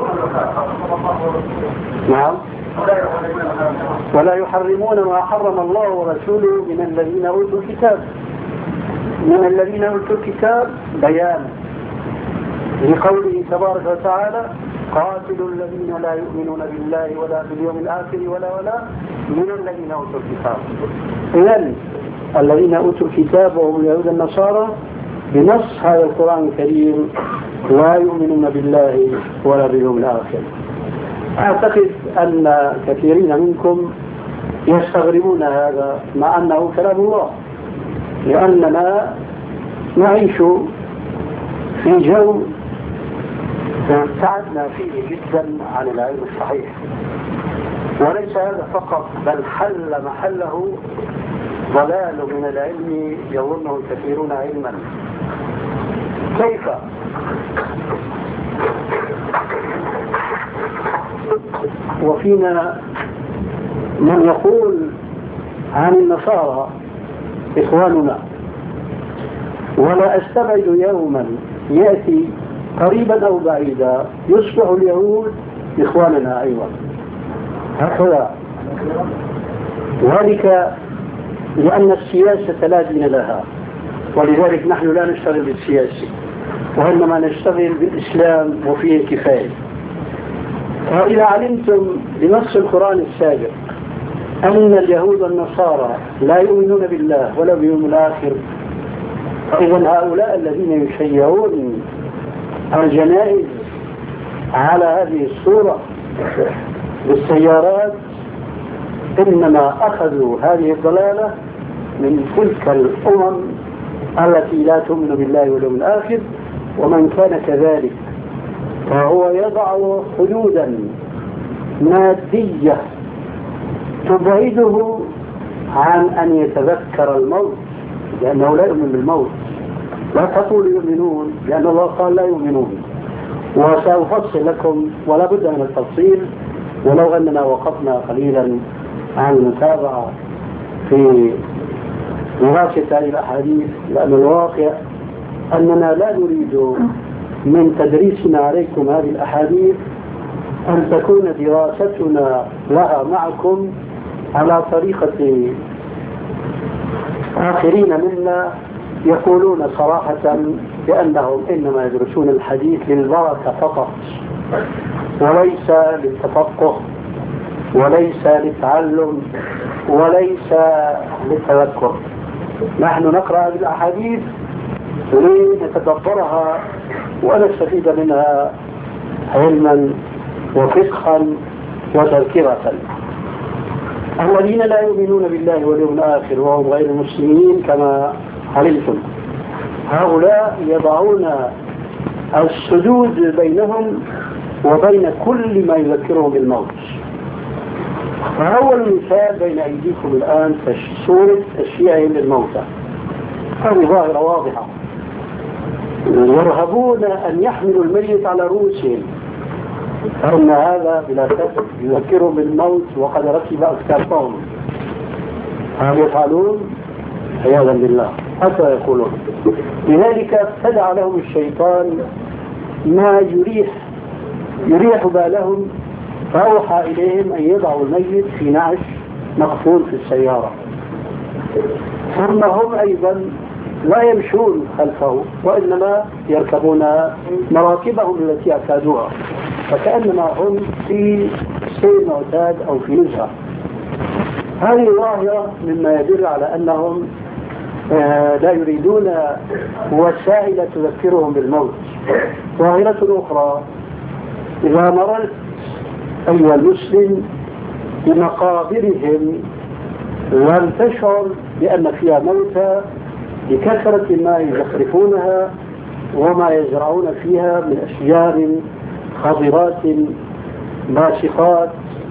نعم ولا يحرمون ما حرم الله ورسوله من الذين أوتوا الكتاب. من الذين أوتوا الكتاب بيان لقوله تبارك وتعالى: قاتلوا الذين لا يؤمنون بالله ولا باليوم الآخر ولا ولا من الذين أوتوا الكتاب. إذن الذين أوتوا الكتاب وهم اليهود النصارى بنص هذا القرآن الكريم لا يؤمنون بالله ولا باليوم الآخر. أعتقد أن كثيرين منكم يستغربون هذا مع أنه كلام الله، لأننا نعيش في جو ابتعدنا فيه جدا عن العلم الصحيح. وليس هذا فقط، بل حل محله ضلال من العلم يظنه الكثيرون علما. كيف؟ وفينا من يقول عن النصارى إخواننا، ولا أستبعد يوما يأتي قريبا أو بعيدا يصبح اليهود إخواننا أيضا، هكذا. ذلك لأن السياسة لا دين لها، ولذلك نحن لا نشتغل بالسياسة، وإنما نشتغل بالإسلام وفيه الكفاية. وإذا علمتم بنص القرآن السابق أن اليهود والنصارى لا يؤمنون بالله ولا باليوم الآخر، فإذا هؤلاء الذين يشيعون الجنائز على هذه الصورة بالسيارات إنما أخذوا هذه الضلالة من تلك الأمم التي لا تؤمن بالله واليوم الآخر. ومن كان كذلك فهو يضع حدودا مادية تبعده عن أن يتذكر الموت، لأنه لا يؤمن بالموت. لا تقولوا يؤمنون، لأن الله قال لا يؤمنون. وسأفصل لكم ولا بد من التفصيل، ولو أننا وقفنا قليلا عن المتابعة في دراسة هذه الأحاديث، لأن الواقع أننا لا نريد من تدريسنا عليكم هذه الأحاديث أن تكون دراستنا لها معكم على طريقة آخرين منا يقولون صراحة بأنهم إنما يدرسون الحديث للبركة فقط، وليس للتفقه، وليس للتعلم، وليس للتذكر. نحن نقرأ هذه الأحاديث لنتدبرها ونستفيد منها علما وفقها وتذكرة. الذين لا يؤمنون بالله واليوم الآخر وهم غير المسلمين كما علمتم، هؤلاء يضعون السدود بينهم وبين كل ما يذكرهم بالموت. فأول مثال بين أيديكم الآن صورة تشييعهم للموتى، هذه ظاهرة واضحة. يرهبون أن يحملوا الميت على رؤوسهم، فإن هذا بلا شك يذكرهم بالموت وقد ركب أكتافهم. هل يفعلون؟ عياذا بالله، حتى يقولون. لذلك ابتدع لهم الشيطان ما يريح يريح بالهم، فأوحى إليهم أن يضعوا الميت في نعش مقفول في السيارة، ثم هم أيضا لا يمشون خلفه وإنما يركبون مراكبهم التي اعتادوها، فكأنما هم في سير معتاد أو في نزهة. هذه ظاهرة مما يدل على أنهم آه لا يريدون وسائل تذكرهم بالموت. ظاهرة أخرى، إذا مررت أيها المسلم بمقابرهم لم تشعر بأن فيها موتى بكثرة ما يزخرفونها وما يزرعون فيها من أشجار خضرات باسقات.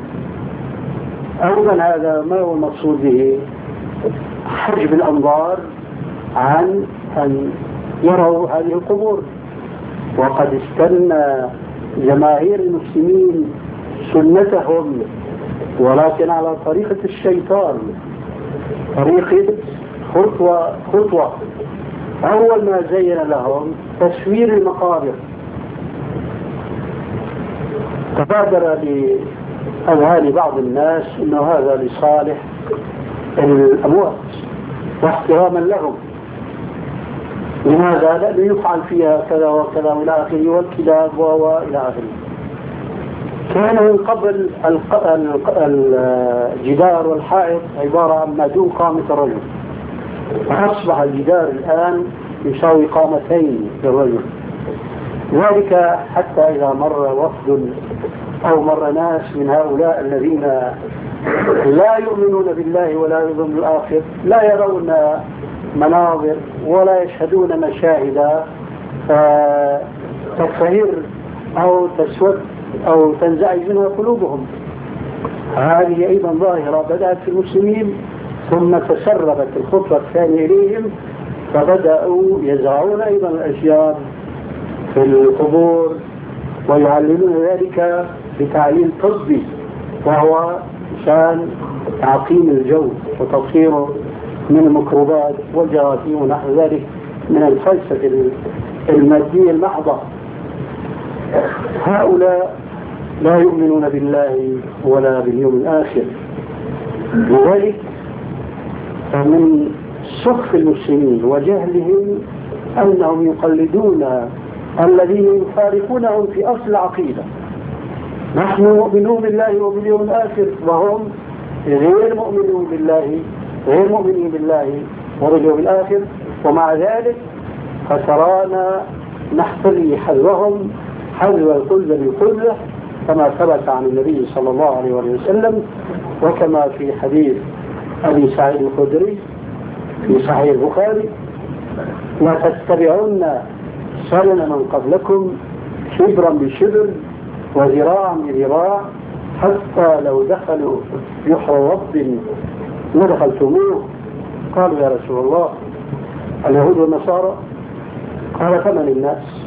أولا هذا ما هو المقصود به؟ حجب الأنظار عن أن يروا هذه القبور. وقد استنى جماهير المسلمين سنتهم، ولكن على طريقة الشيطان، طريقة خطوة خطوة. أول ما زين لهم تصوير المقابر، تبادر لأذهان بعض الناس أنه هذا لصالح الأموات واحتراما لهم. لماذا؟ لأنه يفعل فيها كذا وكذا إلى آخره، والكلاب وإلى آخره. كان من قبل الجدار والحائط عبارة عن ما دون قامة الرجل، فأصبح الجدار الآن يساوي قامتين للرجل. ذلك حتى إذا مر وفد أو مر ناس من هؤلاء الذين لا يؤمنون بالله ولا يؤمنون بالآخر، لا يرون مناظر ولا يشهدون مشاهد تقهر أو تسود أو تنزعج منها قلوبهم. هذه أيضا ظاهرة بدأت في المسلمين ثم تسربت الخطوة الثانية إليهم، فبدأوا يزرعون أيضا الأشجار في القبور ويعلمون ذلك بتعليم طبي، وهو شان تعقيم الجو وتطهيره من الميكروبات والجراثيم ونحو ذلك من الفلسفة المادية المحضة. هؤلاء لا يؤمنون بالله ولا باليوم الآخر. لذلك فمن سخف المسلمين وجهلهم أنهم يقلدون الذين يفارقونهم في أصل العقيدة. نحن مؤمنون بالله وباليوم الآخر وهم غير مؤمنون بالله غير مؤمنين بالله وباليوم الآخر، ومع ذلك فترانا نحتري حذرهم حذو القلة بالقلة كما ثبت عن النبي صلى الله عليه وسلم، وكما في حديث أبي سعيد الخدري في صحيح البخاري: لا تتبعون سنن من قبلكم شبرا بشبر وذراعا بذراع حتى لو دخلوا جحر رب لدخلتموه. قالوا يا رسول الله اليهود والنصارى؟ قال فمن الناس؟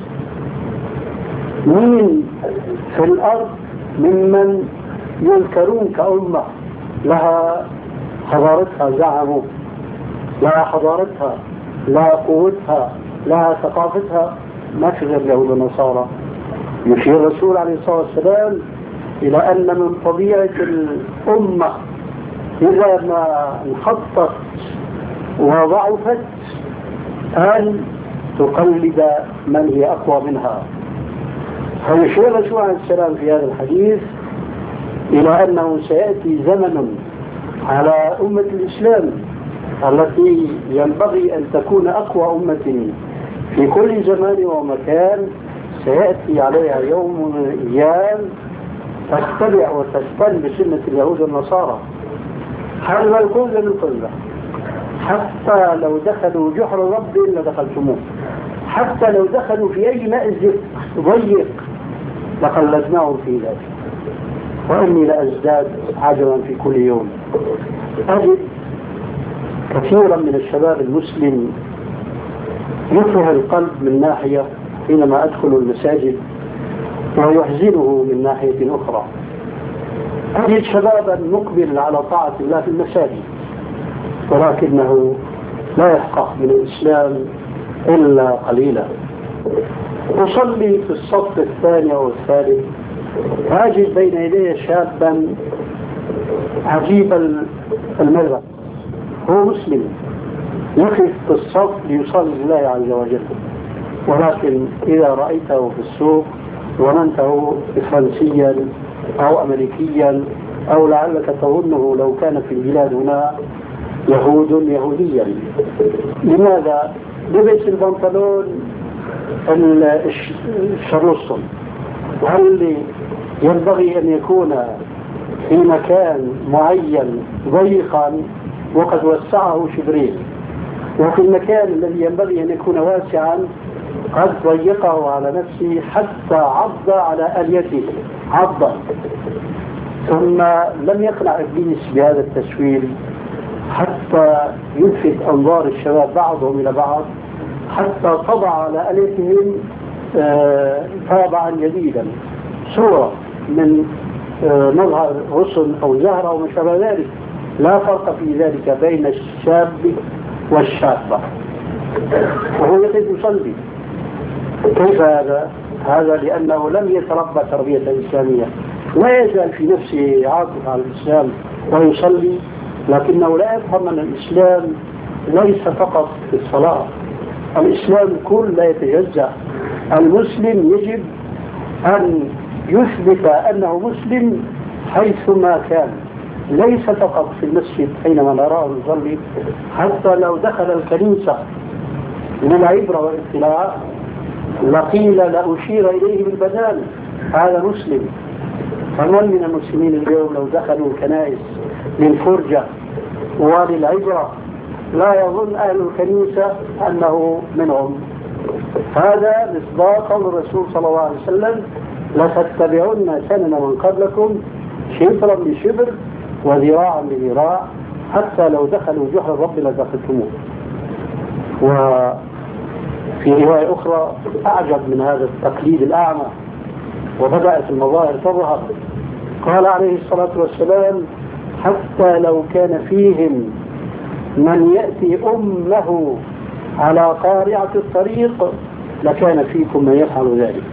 مين في الأرض ممن يذكرون كأمة لها حضارتها زعموا، لها حضارتها، لها قوتها، لها ثقافتها؟ ما في غير اليهود والنصارى. يشير الرسول عليه الصلاة والسلام إلى أن من طبيعة الأمة إذا ما انحطت وضعفت أن تقلد من هي أقوى منها. فيشير الرسول عليه السلام في هذا الحديث إلى أنه سيأتي زمن على أمة الإسلام التي ينبغي أن تكون أقوى أمة في كل زمان ومكان، سيأتي عليها يوم من الأيام تتبع وتستن بسنة اليهود والنصارى حذو القلة بالقلة، حتى لو دخلوا جحر رب لدخلتموه، حتى لو دخلوا في أي مأزق ضيق لقلدناهم في ذلك. وإني لأزداد عجبا في كل يوم، أجد كثيرا من الشباب المسلم يفرح القلب من ناحية حينما أدخل المساجد ويحزنه من ناحية أخرى. أجد شبابا مقبل على طاعة الله في المساجد ولكنه لا يفقه من الإسلام إلا قليلا. أصلي في الصف الثاني أو الثالث أجد بين يدي شابا عجيب المذهب، هو مسلم يقف في الصف ليصلي لله عز وجل، ولكن إذا رأيته في السوق ظننته فرنسيا أو أمريكيا أو لعلك تظنه لو كان في البلاد هنا يهود يهوديا. لماذا؟ لبس البنطلون الشرلصن. هل ينبغي أن يكون في مكان معين ضيقا وقد وسعه شبرين، وفي المكان الذي ينبغي أن يكون واسعا قد ضيقه على نفسه حتى عض على أليته عضا؟ ثم لم يقنع إبليس بهذا التسويل حتى يلفت أنظار الشباب بعضهم إلى بعض، حتى طبع على أليتهم طابعا جديدا، صورة من مظهر غصن أو زهرة أو ما شابه ذلك. لا فرق في ذلك بين الشاب والشابة، وهو يقف يصلي. كيف هذا؟ هذا لأنه لم يتربى تربية إسلامية، لا يزال في نفسه عاطف على الإسلام ويصلي، لكنه لا يفهم أن الإسلام ليس فقط في الصلاة، الإسلام كل لا يتجزأ. المسلم يجب أن يثبت أنه مسلم حيثما كان، ليس فقط في المسجد حينما نراه يصلي، حتى لو دخل الكنيسة للعبرة والاطلاع لقيل لأشير إليه بالبنان هذا مسلم. فمن من المسلمين اليوم لو دخلوا الكنائس للفرجة وللعبرة لا يظن أهل الكنيسة أنه منهم؟ هذا مصداق قول الرسول صلى الله عليه وسلم: لتتبعن سنن من قبلكم شبرا بشبر وذراعا بذراع، حتى لو دخلوا جحر الرب لدخلتموه. وفي رواية أخرى أعجب من هذا التقليد الأعمى وبدأت المظاهر تظهر، قال عليه الصلاة والسلام: حتى لو كان فيهم من يأتي أمه على قارعة الطريق لكان فيكم من يفعل ذلك.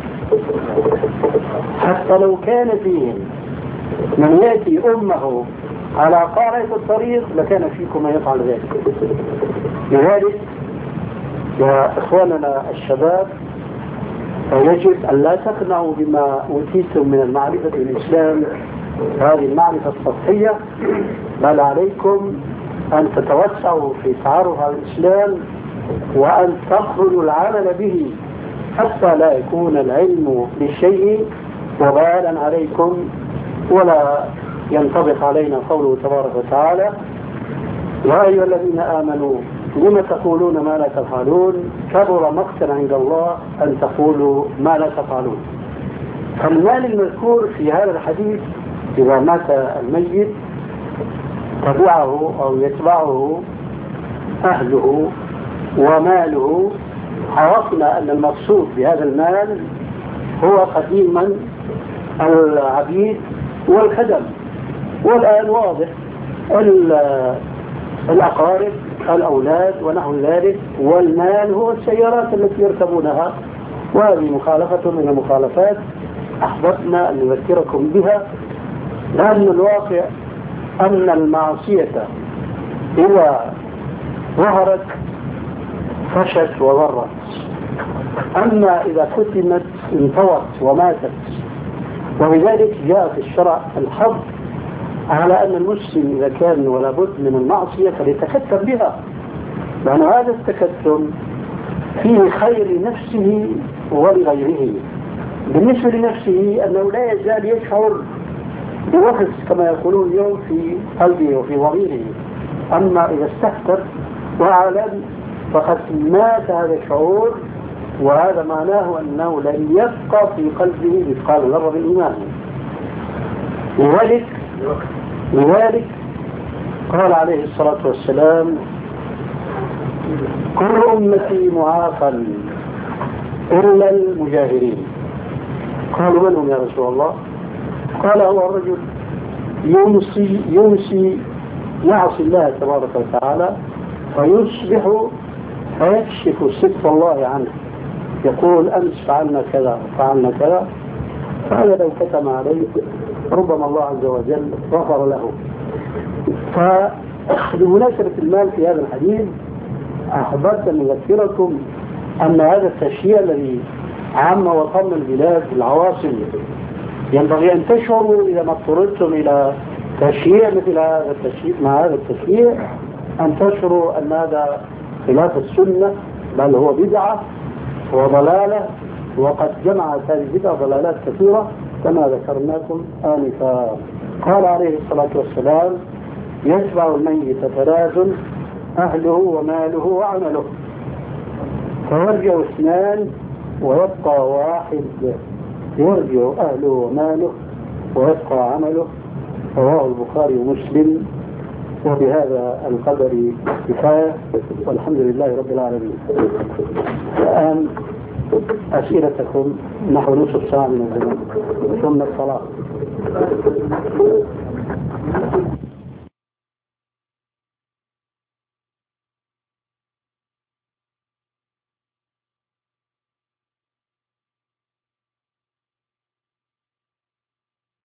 حتى لو كان فيهم من يأتي أمه على قارعة الطريق لكان فيكم من يفعل ذلك. لذلك يا إخواننا الشباب يجب أن لا تقنعوا بما أوتيتم من المعرفة بالإسلام، هذه المعرفة السطحية، بل عليكم أن تتوسعوا في تعرف على الإسلام وأن تخرجوا العمل به، حتى لا يكون العلم بالشيء وبالا عليكم ولا ينطبق علينا قوله تبارك وتعالى: يا أيها الذين آمنوا لم تقولون ما لا تفعلون كبر مقتا عند الله أن تقولوا ما لا تفعلون. فالمال المذكور في هذا الحديث إذا مات الميت تبعه أو يتبعه أهله وماله. عرفنا أن المقصود بهذا المال هو قديما العبيد والخدم، والآن واضح الأقارب الأولاد ونحو ذلك، والمال هو السيارات التي يركبونها. وهذه مخالفة من المخالفات أحببنا أن نذكركم بها، لأن الواقع أن المعصية إذا ظهرت فشت وضرت، أما إذا كتمت انطوت وماتت. ولذلك جاء في الشرع الحظ على أن المسلم إذا كان ولا بد من المعصية فليتكتم بها، لأن هذا التكتم فيه خير لنفسه ولغيره. بالنسبة لنفسه أنه لا يزال يشعر بوحش كما يقولون اليوم في قلبه وفي ضميره، أما إذا استهتر وأعلن فقد مات هذا الشعور، وهذا معناه أنه لن يبقى في قلبه مثقال ذرة من إيمان. لذلك لذلك قال عليه الصلاة والسلام: كل أمتي معافى إلا المجاهرين. قالوا: من هم يا رسول الله؟ قال: هو الرجل يمسي يمسي يعصي الله تبارك وتعالى فيصبح فيكشف ستر الله عنه، يقول أمس فعلنا كذا فعلنا كذا، فهذا لو كتم عليه ربما الله عز وجل غفر له. فبمناسبة المال في هذا الحديث أحببت أن أذكركم أن هذا التشييع الذي عم وطم البلاد العواصم ينبغي أن تشعروا إذا ما اضطررتم إلى تشييع مثل هذا التشييع مع هذا التشييع أن تشعروا أن هذا خلاف السنة، بل هو بدعة وضلالة، وقد جمعت هذه البدعة ضلالات كثيرة كما ذكرناكم آنفا. قال عليه الصلاة والسلام: يتبع الميت ثلاث: أهله وماله وعمله، فيرجع اثنان ويبقى واحد. يرجع أهله وماله ويبقى عمله. رواه البخاري ومسلم. وبهذا القدر كفاية، والحمد لله رب العالمين. الآن أسئلتكم نحو نصف ساعة من الزمان ثم الصلاة.